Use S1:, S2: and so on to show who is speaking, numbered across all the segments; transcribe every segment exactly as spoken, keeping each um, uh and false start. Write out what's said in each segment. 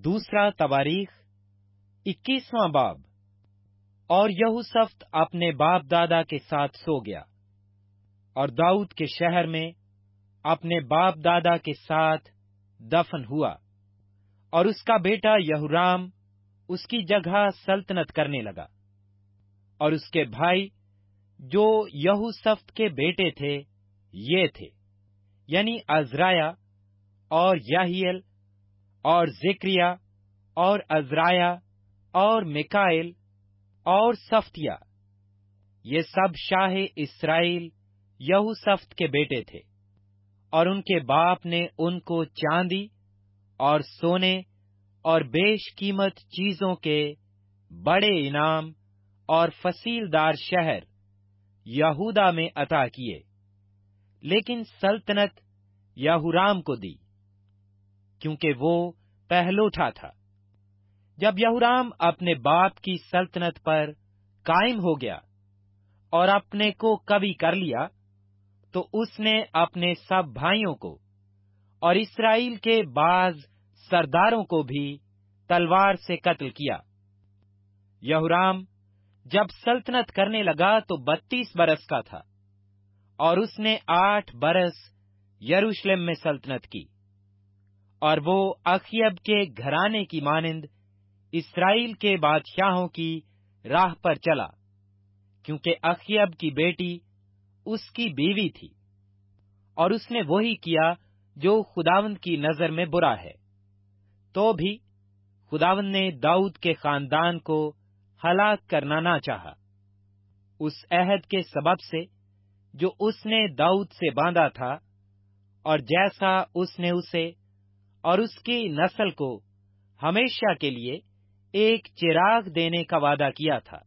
S1: दूसरा तवारीख इक्कीसवां बाब। और यहूसफ्त अपने बाप दादा के साथ सो गया और दाऊद के शहर में अपने बाप दादा के साथ दफन हुआ, और उसका बेटा यहूराम उसकी जगह सल्तनत करने लगा। और उसके भाई जो यहूसफ्त के बेटे थे ये थे, यानी अजराया और याहिएल और जिक्रिया और अजराया और मिकाएल और सफ्तिया। ये सब शाह इस्राएल यहूसफ्त के बेटे थे। और उनके बाप ने उनको चांदी और सोने और बेशकीमत चीजों के बड़े इनाम और फसीलदार शहर यहूदा में अता किए, लेकिन सल्तनत यहूराम को दी, क्योंकि वो पहलोठा था। जब यहूराम अपने बाप की सल्तनत पर कायम हो गया और अपने को कवि कर लिया, तो उसने अपने सब भाइयों को और इस्राएल के बाज सरदारों को भी तलवार से कत्ल किया। यहूराम जब सल्तनत करने लगा तो बत्तीस बरस का था, और उसने आठ बरस यरूशलेम में सल्तनत की। और वो अखयब के घराने की मानिंद इस्राएल के बादशाहों की राह पर चला, क्योंकि अखयब की बेटी उसकी बीवी थी। और उसने वही किया जो खुदावंद की नजर में बुरा है। तो भी खुदावंद ने दाऊद के खानदान को हलाक करना ना चाहा, उस अहद के सबब से जो उसने दाऊद से बांधा था, और जैसा उसने उसे और उसकी नस्ल को हमेशा के लिए एक चिराग देने का वादा किया था।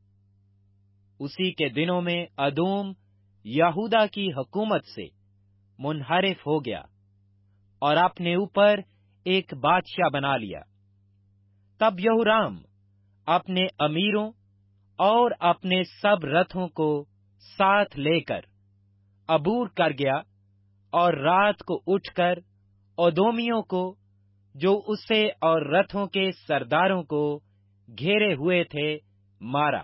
S1: उसी के दिनों में अदोम यहूदा की हुकूमत से मुनहरिफ हो गया और अपने ऊपर एक बादशाह बना लिया। तब यहूराम अपने अमीरों और अपने सब रथों को साथ लेकर अबूर कर गया, और रात को उठकर ओदोमियों को, जो उसे और रथों के सरदारों को घेरे हुए थे, मारा।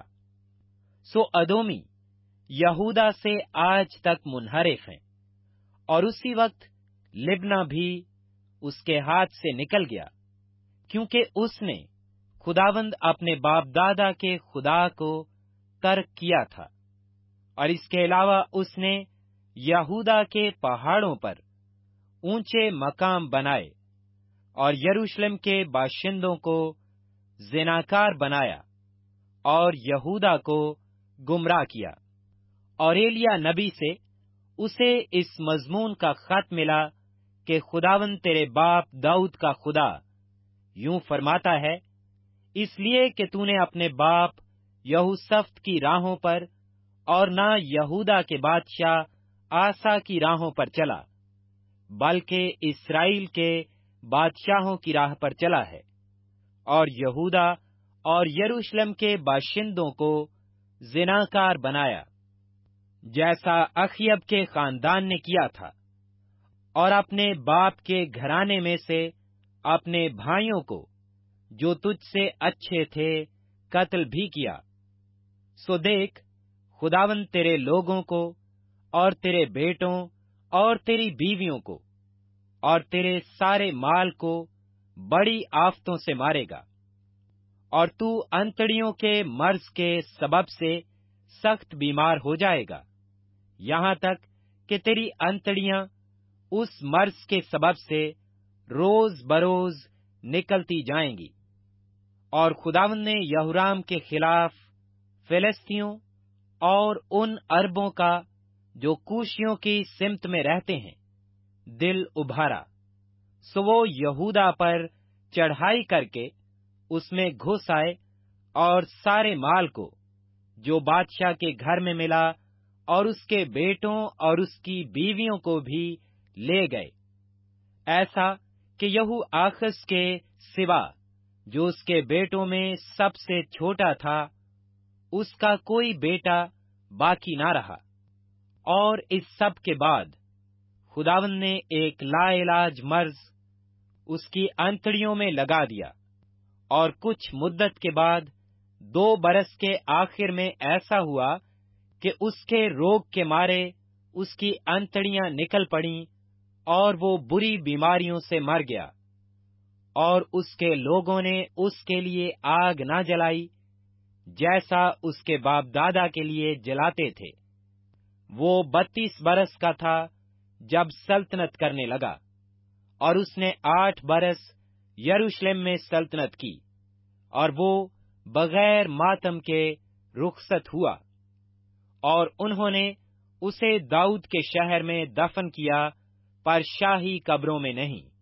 S1: सो अदोमी यहूदा से आज तक मुनहरिफ हैं। और उसी वक्त लिब्ना भी उसके हाथ से निकल गया, क्योंकि उसने खुदावंद अपने बाप दादा के खुदा को तर्क किया था। और इसके अलावा उसने यहूदा के पहाड़ों पर ऊंचे मकाम बनाए और यरूशलेम के बाशिंदों को जिनाकार बनाया और यहूदा को गुमराह किया। और एलिय्याह नबी से उसे इस मजमून का खत मिला कि खुदावंद तेरे बाप दाऊद का खुदा यूं फरमाता है, इसलिए कि तूने अपने बाप यहूसफ्त की राहों पर और न यहूदा के बादशाह आसा की राहों पर चला, बल्कि इस्राएल के बादशाहों की राह पर चला है, और यहूदा और यरूशलेम के बाशिंदों को जिनाकार बनाया, जैसा अखयब के खानदान ने किया था। और अपने बाप के घराने में से अपने भाइयों को, जो तुझसे अच्छे थे, कत्ल भी किया। सो देख, खुदावंद तेरे लोगों को और तेरे बेटों और तेरी बीवियों को और तेरे सारे माल को बड़ी आफतों से मारेगा। और तू अंतड़ियों के मर्ज के सबब से सख्त बीमार हो जाएगा, यहाँ तक कि तेरी अंतड़ियां उस मर्ज के सबब से रोज बरोज निकलती जाएंगी। और खुदावंद ने यहूराम के खिलाफ फिलिस्तियों और उन अरबों का, जो कूशियों की सिमत में रहते हैं, दिल उभारा। सो वो यहूदा पर चढ़ाई करके उसमें घुस आए और सारे माल को, जो बादशाह के घर में मिला, और उसके बेटों और उसकी बीवियों को भी ले गए, ऐसा कि यहू आखस के सिवा, जो उसके बेटों में सबसे छोटा था, उसका कोई बेटा बाकी ना रहा। और इस सब के बाद खुदावंद ने एक लाइलाज मर्ज उसकी अंतड़ियों में लगा दिया, اور کچھ مدت کے بعد دو برس کے آخر میں ایسا ہوا کہ اس کے روگ کے مارے اس کی انتڑیاں نکل پڑیں اور وہ بری بیماریوں سے مر گیا، اور اس کے لوگوں نے اس کے لیے آگ نہ جلائی جیسا اس کے باپ دادا کے لیے جلاتے تھے۔ وہ بتیس برس کا تھا جب سلطنت کرنے لگا، اور اس نے آٹھ برس یروشلم میں سلطنت کی، اور وہ بغیر ماتم کے رخصت ہوا، اور انہوں نے اسے داؤد کے شہر میں دفن کیا، پر شاہی قبروں میں نہیں۔